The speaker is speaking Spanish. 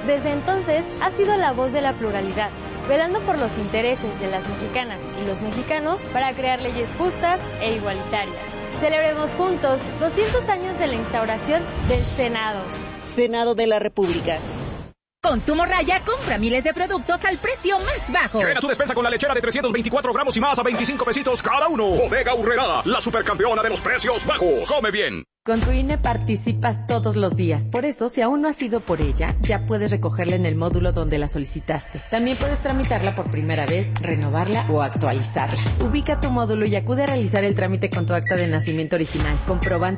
Desde entonces ha sido la voz de la pluralidad, velando por los intereses de las mexicanas y los mexicanos para crear leyes justas e igualitarias. Celebremos juntos 200 años de la instauración del Senado. Senado de la República. Consumo Raya, compra miles de productos al precio más bajo. Llena tu despensa con la lechera de 324 gramos y más a 25 pesitos cada uno. Bodega Aurrerá, la supercampeona de los precios bajos. Come bien. Con tu INE participas todos los días. Por eso, si aún no has ido por ella, ya puedes recogerla en el módulo donde la solicitaste. También puedes tramitarla por primera vez, renovarla o actualizarla. Ubica tu módulo y acude a realizar el trámite con tu acta de nacimiento original, comprobante